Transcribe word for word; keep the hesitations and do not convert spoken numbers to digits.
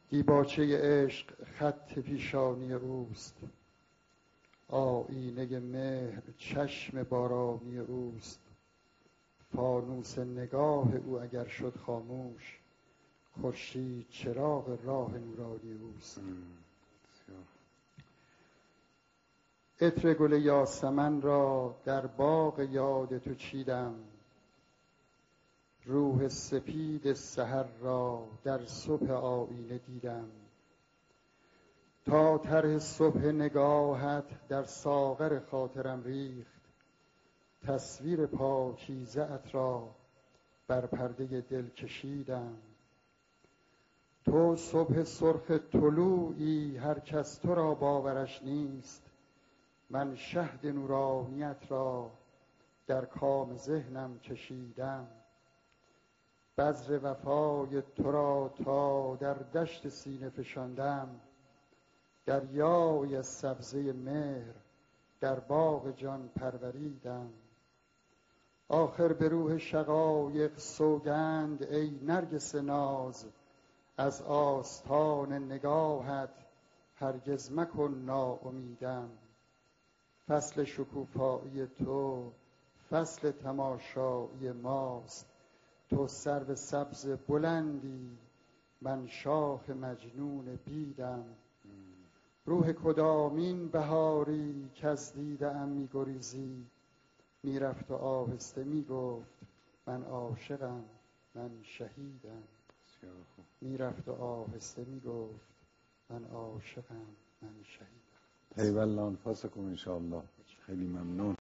دیباچه عشق خط پیشانی اوست، آیینه مهر چشم بارانی اوست. فانوس نگاه او اگر شد خاموش، خورشید چراغ راه نورانی اوست. عطر گل یاسمن را در باغ یاد تو چیدم، روح سپید سحر را در صبح آیینه دیدم. تا طرح صبح نگاهت در ساغر خاطرم ریخت، تصویر پاکیزه ات را بر پرده دل کشیدم. تو صبح سرخ طلوعی هر کس تو را باورش نیست، من شهد نورانیت را در کام ذهنم چشیدم. بذر وفای تو را تا در دشت سینه فشاندم، دریای از سبزه مهر در باغ جان پروریدم. آخر به روح شقایق سوگند ای نرگس ناز، از آستان نگاهت هرگز مکن ناامیدم. فصل شکوفایی تو فصل تماشایی ماست، تو سرو سبز بلندی من شاخ مجنون بیدم. روح کدامین بهاری که از دیده ام می گریزی، می رفت و آهسته می گفت من عاشقم من شهیدم. می رفت و آهسته می گفت من عاشقم من شهیدم. پیوالله انفاسکم انشاءالله. خیلی ممنون.